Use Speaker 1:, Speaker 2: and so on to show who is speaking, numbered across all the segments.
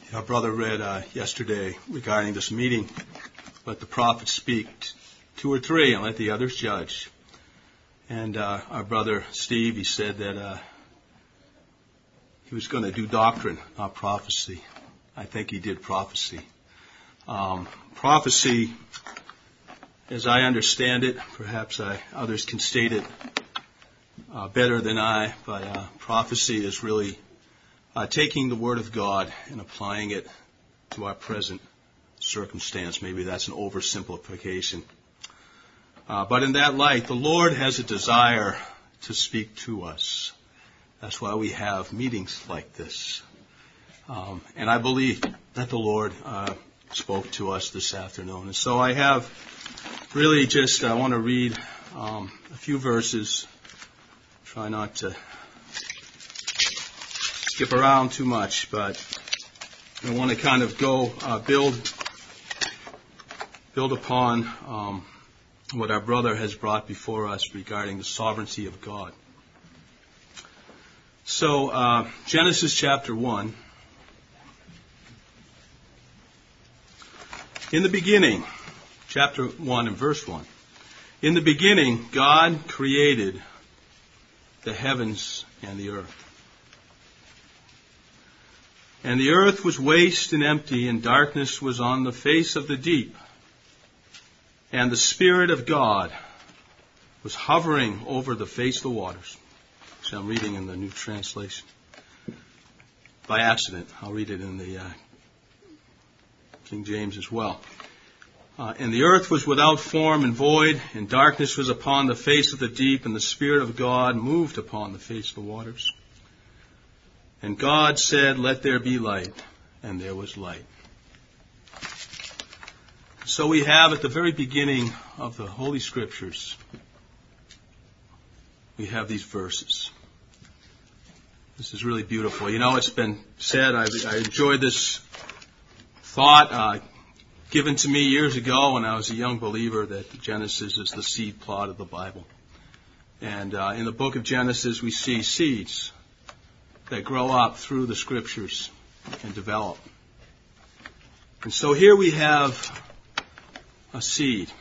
Speaker 1: Our brother read yesterday regarding this meeting, let the prophets speak 2 or 3 and let the others judge. And our brother Steve, he said that he was going to do doctrine, not prophecy. I think he did prophecy. Prophecy, as I understand it, perhaps others can state it better than I, but prophecy is really taking the Word of God and applying it to our present circumstance. Maybe that's an oversimplification. But in that light, the Lord has a desire to speak to us. That's why we have meetings like this. And I believe that the Lord spoke to us this afternoon. And so I have really I want to read a few verses. Try not to skip around too much, but I want to kind of go build upon what our brother has brought before us regarding the sovereignty of God. So, Genesis chapter 1. In the beginning, chapter 1 and verse 1. In the beginning, God created the heavens and the earth. And the earth was waste and empty, and darkness was on the face of the deep. And the Spirit of God was hovering over the face of the waters. So I'm reading in the New Translation. By accident, I'll read it in the King James as well. And the earth was without form and void, and darkness was upon the face of the deep, and the Spirit of God moved upon the face of the waters. And God said, "Let there be light," and there was light. So we have at the very beginning of the Holy Scriptures, we have these verses. This is really beautiful. You know, it's been said, I enjoyed this thought given to me years ago when I was a young believer that Genesis is the seed plot of the Bible. And in the book of Genesis, we see seeds that grow up through the Scriptures and develop. And so here we have a seed.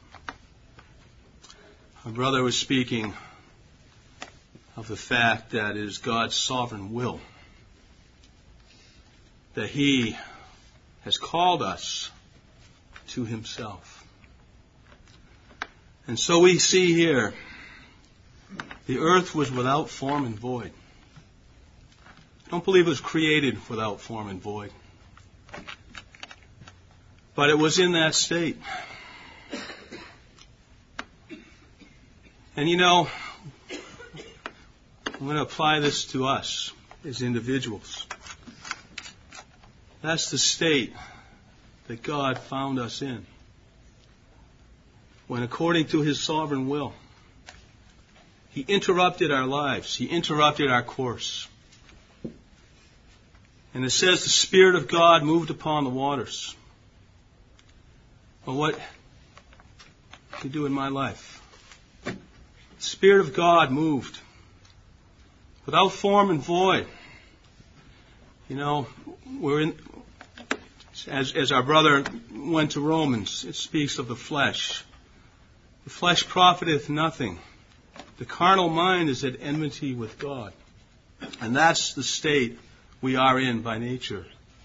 Speaker 1: My brother was speaking of the fact that it is God's sovereign will that He has called us to Himself. And so we see here, the earth was without form and void. I don't believe it was created without form and void. But it was in that state. And you know, I'm going to apply this to us as individuals. That's the state that God found us in, when according to His sovereign will, He interrupted our lives. He interrupted our course. And it says the Spirit of God moved upon the waters. Well, what did He do in my life? The Spirit of God moved without form and void. You know, we're in, as our brother went to Romans, it speaks of the flesh. The flesh profiteth nothing. The carnal mind is at enmity with God. And that's the state we are in by nature.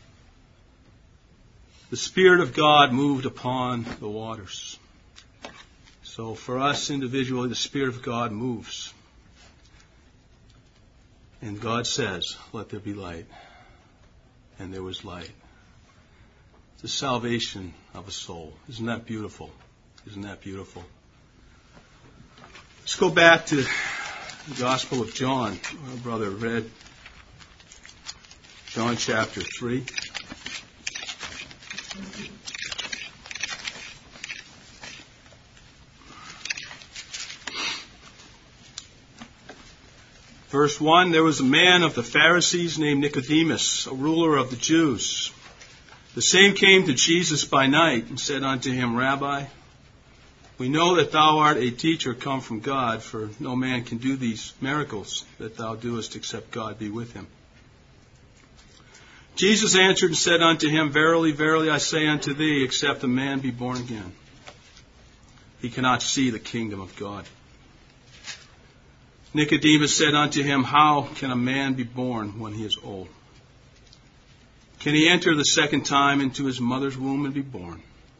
Speaker 1: The Spirit of God moved upon the waters. So for us individually, the Spirit of God moves. And God says, "Let there be light." And there was light. The salvation of a soul. Isn't that beautiful? Isn't that beautiful? Let's go back to the Gospel of John. Our brother read John chapter 3. Verse 1, there was a man of the Pharisees named Nicodemus, a ruler of the Jews. The same came to Jesus by night and said unto him, Rabbi, we know that thou art a teacher come from God, for no man can do these miracles that thou doest except God be with him. Jesus answered and said unto him, Verily, verily, I say unto thee, except a man be born again, he cannot see the kingdom of God. Nicodemus said unto him, How can a man be born when he is old? Can he enter the second time into his mother's womb and be born?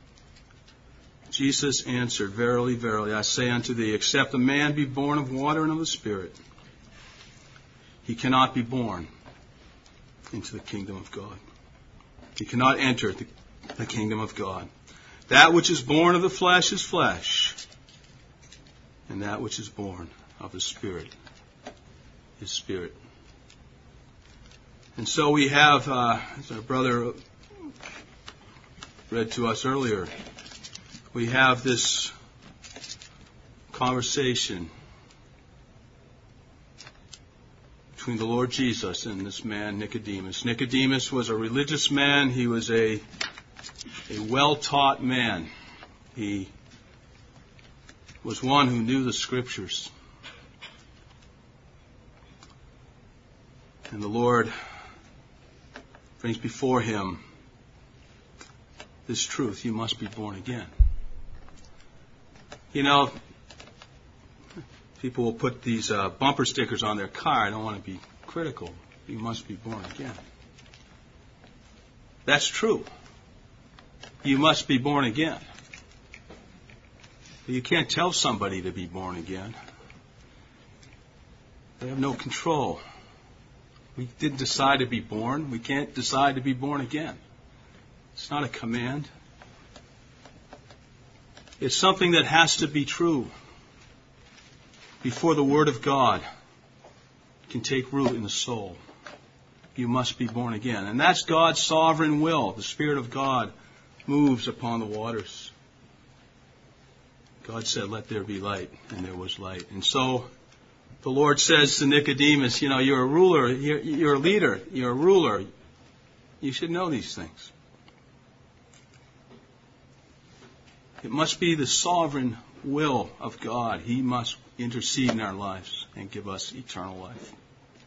Speaker 1: Jesus answered, Verily, verily, I say unto thee, except a man be born of water and of the Spirit, he cannot be born into the kingdom of God. He cannot enter the kingdom of God. That which is born of the flesh is flesh, and that which is born of the Spirit is spirit. And so we have, as our brother read to us earlier, we have this conversation between the Lord Jesus and this man, Nicodemus. Nicodemus was a religious man. He was a well-taught man. He was one who knew the Scriptures. And the Lord brings before him this truth: you must be born again. You know, people will put these bumper stickers on their car. I don't want to be critical. You must be born again. That's true. You must be born again. But you can't tell somebody to be born again. They have no control. We didn't decide to be born. We can't decide to be born again. It's not a command. It's something that has to be true before the Word of God can take root in the soul. You must be born again. And that's God's sovereign will. The Spirit of God moves upon the waters. God said, let there be light, and there was light. And so the Lord says to Nicodemus, you know, you're a ruler, you're a leader, you're a ruler. You should know these things. It must be the sovereign will of God. He must intercede in our lives and give us eternal life.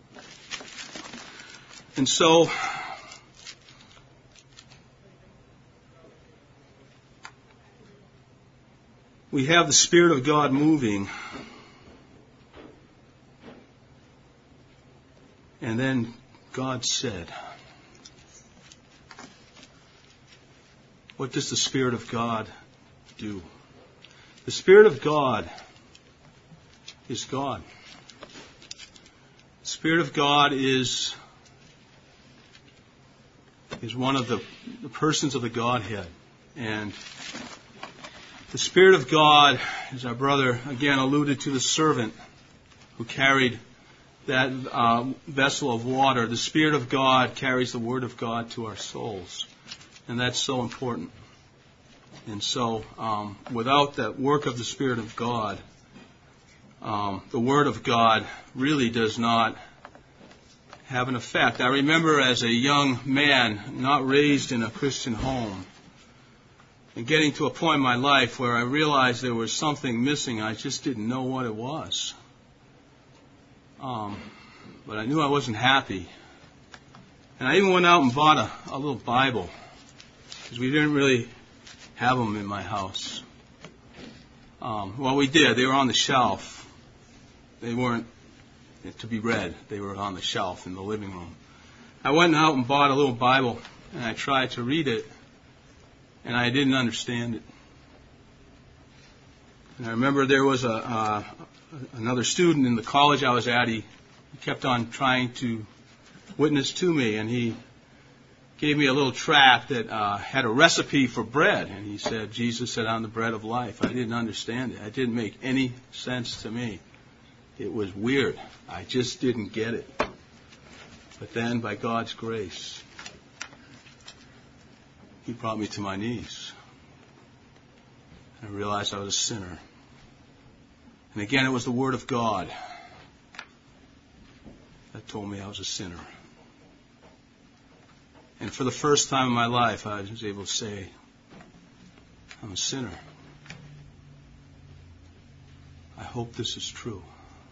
Speaker 1: And so, we have the Spirit of God moving. And then God said, what does the Spirit of God do? The Spirit of God is God. The Spirit of God is one of the persons of the Godhead. And the Spirit of God, as our brother again alluded to, the servant who carried that vessel of water, the Spirit of God carries the Word of God to our souls. And that's so important. And so, without that work of the Spirit of God, the Word of God really does not have an effect. I remember as a young man, not raised in a Christian home, and getting to a point in my life where I realized there was something missing. I just didn't know what it was. But I knew I wasn't happy. And I even went out and bought a little Bible, because we didn't really have them in my house. Well, we did. They were on the shelf. They weren't to be read. They were on the shelf in the living room. I went out and bought a little Bible, and I tried to read it, and I didn't understand it. And I remember there was another student in the college I was at. He kept on trying to witness to me, and he gave me a little tract that had a recipe for bread. And he said, Jesus said, I'm the bread of life. I didn't understand it. It didn't make any sense to me. It was weird. I just didn't get it. But then, by God's grace, He brought me to my knees. I realized I was a sinner. And again, it was the Word of God that told me I was a sinner. And for the first time in my life, I was able to say, I'm a sinner. I hope this is true.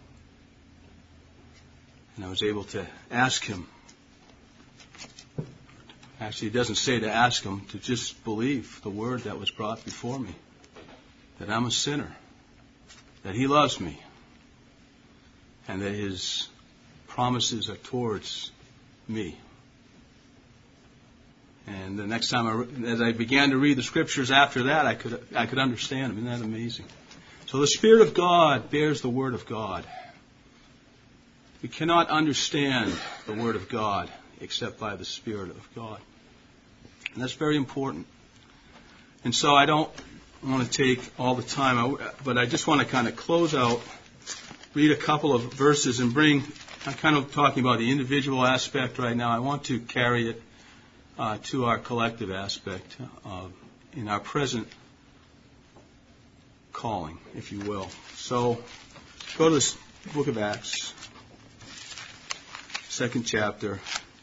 Speaker 1: And I was able to ask Him Actually, it doesn't say to ask Him, to just believe the word that was brought before me, that I'm a sinner, that He loves me, and that His promises are towards me. And the next time, as I began to read the Scriptures after that, I could understand them. Isn't that amazing? So the Spirit of God bears the Word of God. We cannot understand the Word of God except by the Spirit of God. And that's very important. And so I don't want to take all the time, but I just want to kind of close out, read a couple of verses and I'm kind of talking about the individual aspect right now. I want to carry it to our collective aspect in our present calling, if you will. So go to the book of Acts, 2nd chapter.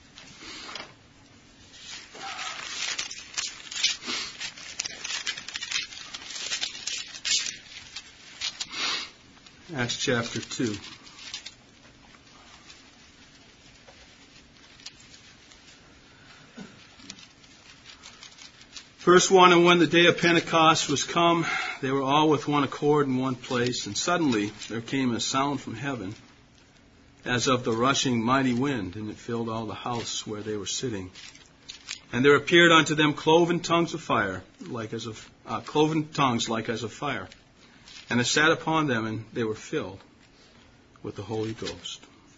Speaker 1: Acts chapter 2. Verse 1, and when the day of Pentecost was come, they were all with one accord in one place, and suddenly there came a sound from heaven, as of the rushing mighty wind, and it filled all the house where they were sitting. And there appeared unto them cloven tongues like as of fire. And it sat upon them, and they were filled with the Holy Ghost.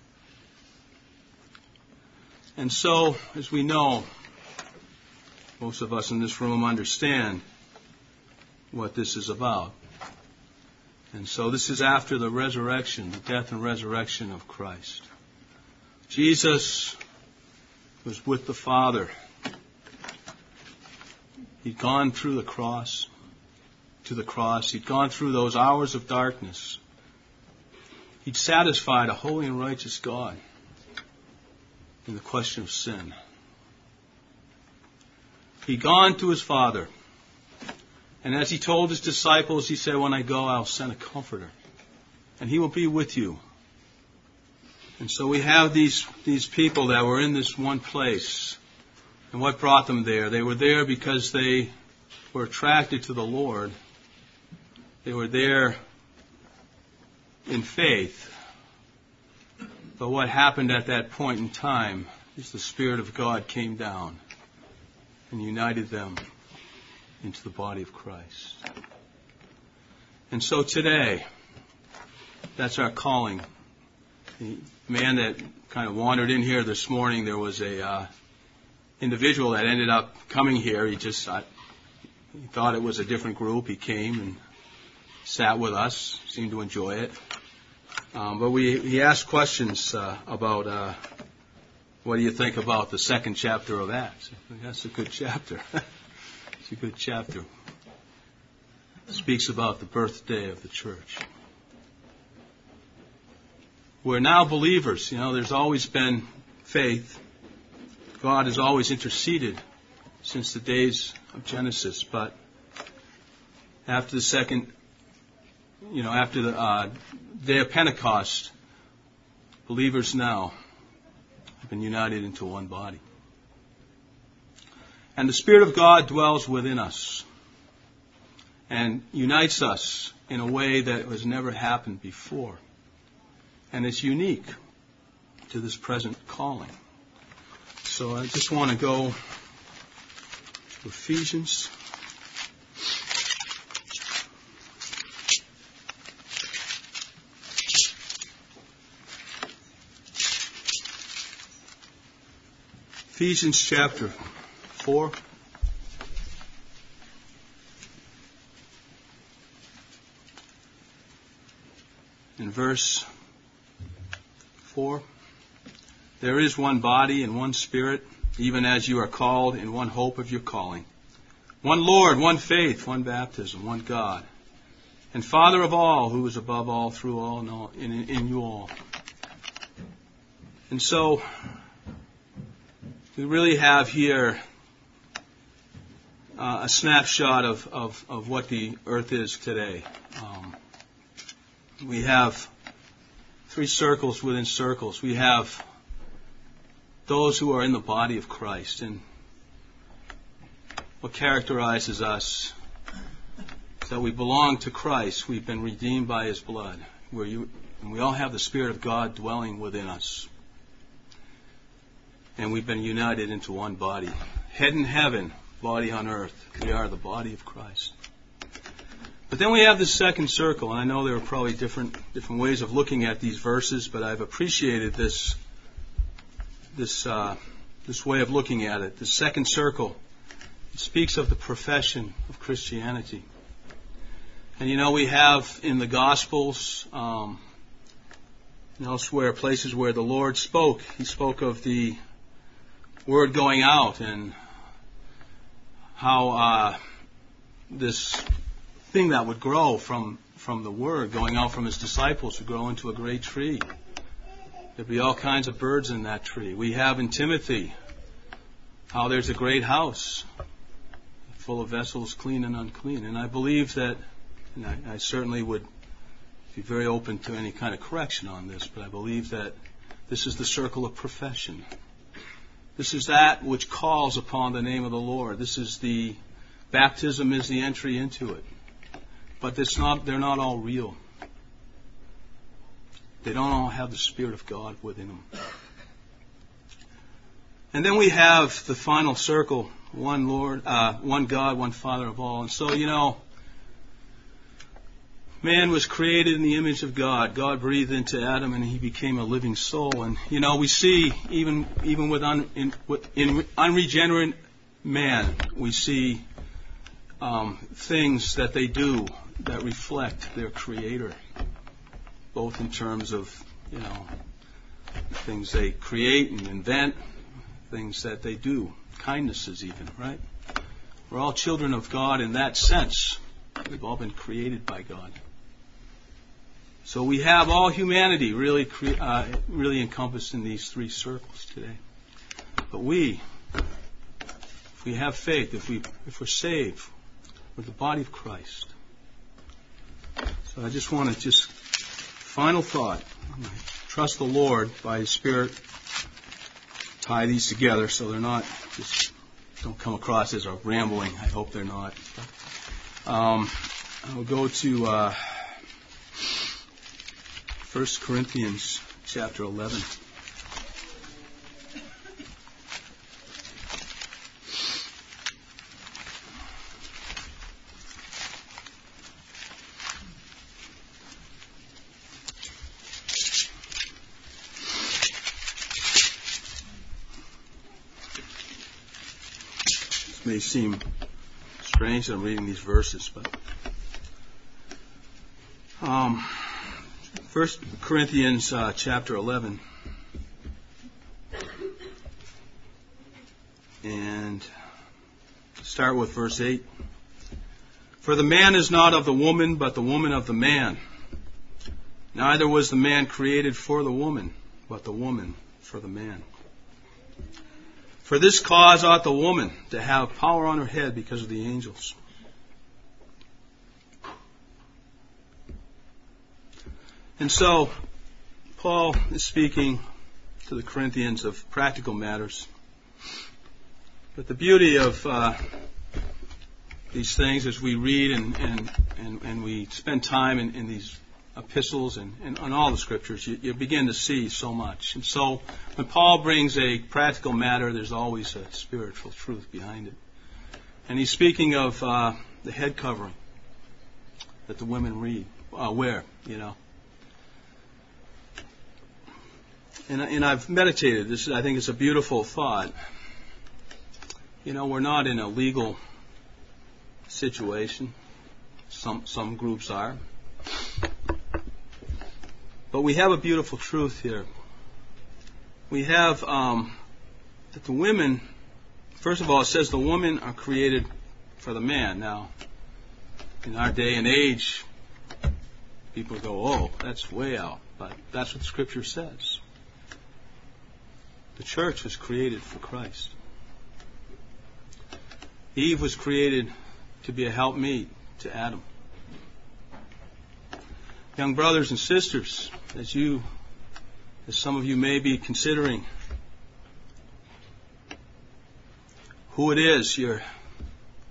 Speaker 1: And so, as we know, most of us in this room understand what this is about. And so this is after the resurrection, the death and resurrection of Christ. Jesus was with the Father. He'd gone through the cross, to the cross. He'd gone through those hours of darkness. He'd satisfied a holy and righteous God in the question of sin. He'd gone to His Father. And as He told His disciples, He said, when I go, I'll send a Comforter. And He will be with you. And so we have these people that were in this one place. And what brought them there? They were there because they were attracted to the Lord. They were there in faith. But what happened at that point in time is the Spirit of God came down and united them into the body of Christ. And so today, that's our calling. The man that kind of wandered in here this morning, there was a individual that ended up coming here. He thought it was a different group. He came and sat with us, seemed to enjoy it. But he asked questions about what do you think about the 2nd chapter of Acts? That's a good chapter. It's a good chapter. It speaks about the birthday of the church. We're now believers. You know, there's always been faith. God has always interceded since the days of Genesis. But after the day of Pentecost, believers now have been united into one body. And the Spirit of God dwells within us and unites us in a way that has never happened before. And it's unique to this present calling. So I just want to go to Ephesians. Ephesians chapter 4. In verse 4. There is one body and one Spirit, even as you are called in one hope of your calling. One Lord, one faith, one baptism, one God, and Father of all, who is above all, through all, and all, in you all. And so, we really have here a snapshot of what the earth is today. We have 3 circles within circles. We have those who are in the body of Christ. And what characterizes us is that we belong to Christ. We've been redeemed by His blood. And we all have the Spirit of God dwelling within us. And we've been united into one body. Head in heaven, body on earth. We are the body of Christ. But then we have the second circle, and I know there are probably different ways of looking at these verses, but I've appreciated this way of looking at it. The second circle speaks of the profession of Christianity. And we have in the Gospels, and elsewhere, places where the Lord spoke. He spoke of the word going out and how this thing that would grow from the word going out from His disciples would grow into a great tree. There'd be all kinds of birds in that tree. We have in Timothy how there's a great house full of vessels clean and unclean. And I believe that, and I certainly would be very open to any kind of correction on this, but I believe that this is the circle of profession. This is that which calls upon the name of the Lord. Baptism is the entry into it. But they're not all real. They don't all have the Spirit of God within them. And then we have the final circle, one Lord, one God, one Father of all. And so, man was created in the image of God. God breathed into Adam and he became a living soul. And, we see even in unregenerate man, we see things that they do that reflect their Creator, both in terms of, things they create and invent, things that they do, kindnesses even, right? We're all children of God in that sense. We've all been created by God. So we have all humanity really encompassed in these three circles today. But if we have faith, if we're saved, we're the body of Christ. So I just want to final thought. Trust the Lord by His Spirit. Tie these together so they're not don't come across as a rambling. I hope they're not. I'll go to 1 Corinthians chapter 11. May seem strange that I'm reading these verses, but 1 Corinthians chapter 11, and start with verse 8. For the man is not of the woman, but the woman of the man. Neither was the man created for the woman, but the woman for the man. For this cause ought the woman to have power on her head because of the angels. And so, Paul is speaking to the Corinthians of practical matters. But the beauty of these things as we read and we spend time in these epistles and on all the scriptures, you begin to see so much. And so when Paul brings a practical matter, there's always a spiritual truth behind it. And he's speaking of the head covering that the women wear, And I've meditated. I think it's a beautiful thought. We're not in a legal situation. Some groups are. But we have a beautiful truth here. We have that the women, first of all, it says the women are created for the man. Now, in our day and age, people go, oh, that's way out. But that's what the Scripture says. The church was created for Christ. Eve was created to be a helpmeet to Adam. Young brothers and sisters, as some of you may be considering who it is you're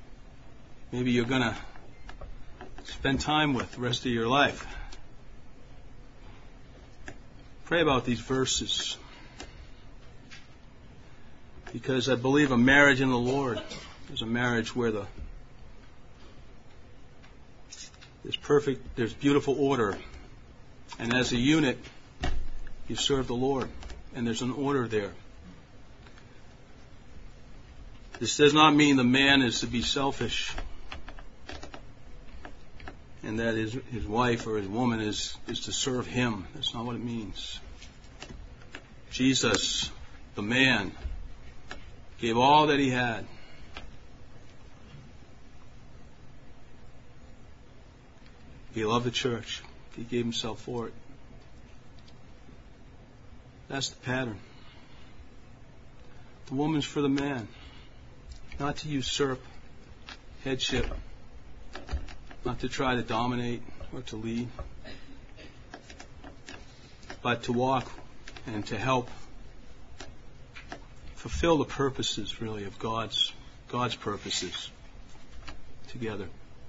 Speaker 1: maybe you're going to spend time with the rest of your life. Pray about these verses, because I believe a marriage in the Lord is a marriage where there's beautiful order, and as a unit you serve the Lord, and there's an order there. This does not mean the man is to be selfish and that his wife or his woman is to serve him. That's not what it means. Jesus, the man, gave all that he had. He loved the church. He gave himself for it. That's the pattern. The woman's for the man, not to usurp headship, not to try to dominate or to lead, but to walk and to help fulfill the purposes, really, of God's purposes together.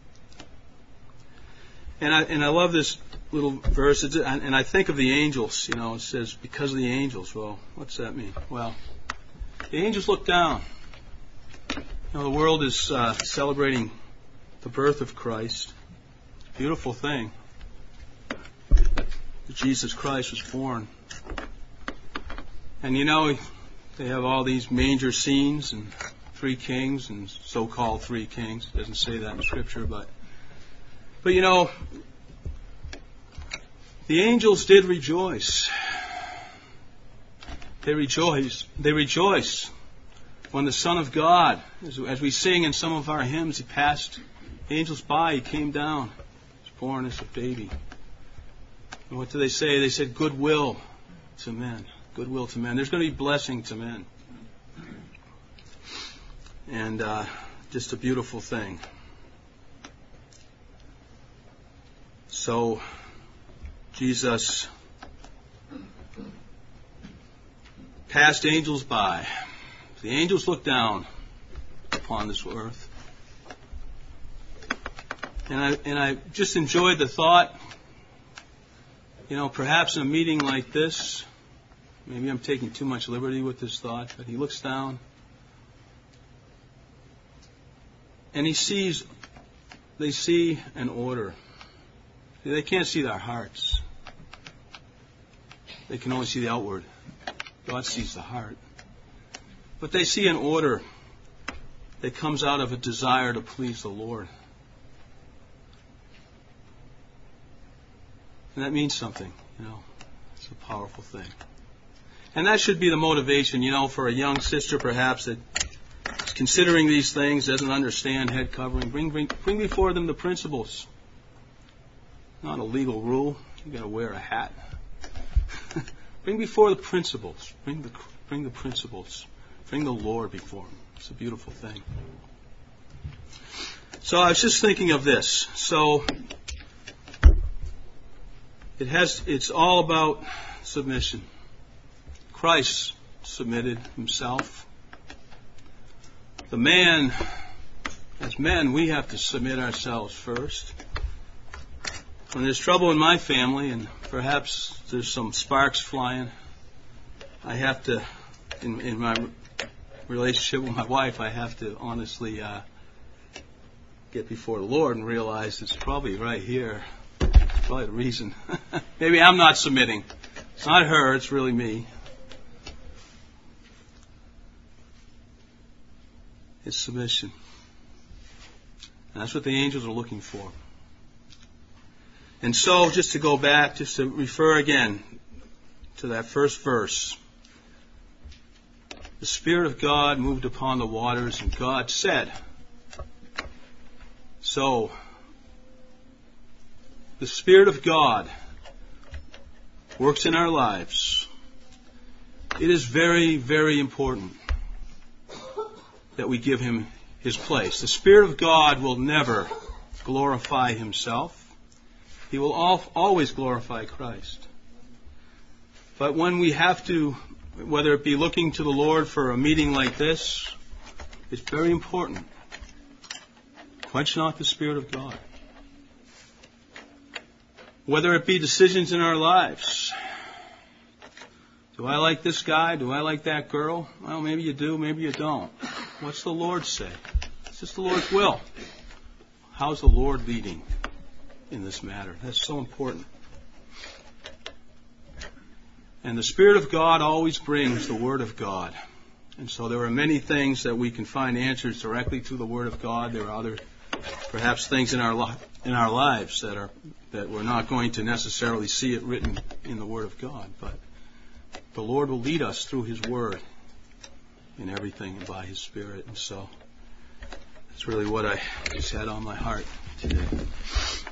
Speaker 1: And I love this little verse, and I think of the angels. You know, it says, because of the angels. Well, what's that mean? Well, the angels look down. You know, the world is celebrating the birth of Christ. Beautiful thing that Jesus Christ was born. And you know, they have all these manger scenes and 3 kings and so-called 3 kings. It doesn't say that in Scripture, but you know, the angels did rejoice. They rejoice when the Son of God, as we sing in some of our hymns, He passed angels by, He came down, He was born as a baby. And what do they say? They said, goodwill to men. Goodwill to men. There's going to be blessing to men. And just a beautiful thing. So, Jesus passed angels by. The angels looked down upon this earth. And I just enjoyed the thought, you know, perhaps in a meeting like this, maybe I'm taking too much liberty with this thought, but He looks down and they see an order. They can't see their hearts. They can only see the outward. God sees the heart. But they see an order that comes out of a desire to please the Lord. And that means something, you know. It's a powerful thing. And that should be the motivation, you know, for a young sister perhaps that is considering these things, doesn't understand head covering. Bring before them the principles. Not a legal rule. You've got to wear a hat. Bring before the principles. Bring the principles. Bring the Lord before them. It's a beautiful thing. So I was just thinking of this. So it's all about submission. Christ submitted Himself. The man, as men, we have to submit ourselves first. When there's trouble in my family, and perhaps there's some sparks flying, I have to, in my relationship with my wife, I have to honestly get before the Lord and realize it's probably right here. It's probably the reason. Maybe I'm not submitting. It's not her, it's really me. It's submission. And that's what the angels are looking for. And so, just to go back, just to refer again to that first verse. The Spirit of God moved upon the waters, and God said. So, the Spirit of God works in our lives. It is very, very important that we give Him His place. The Spirit of God will never glorify Himself. He will always glorify Christ. But when we have to, whether it be looking to the Lord for a meeting like this, it's very important Quench not the Spirit of God. Whether it be decisions in our lives. Do I like this guy? Do I like that girl? Well, maybe you do, maybe you don't. What's the Lord say? It's just the Lord's will. How's the Lord leading in this matter? That's so important. And the Spirit of God always brings the Word of God. And so there are many things that we can find answers directly through the Word of God. There are other, perhaps, things in our lives that we're not going to necessarily see it written in the Word of God. But the Lord will lead us through His Word in everything and by His Spirit. And so that's really what I just had on my heart today.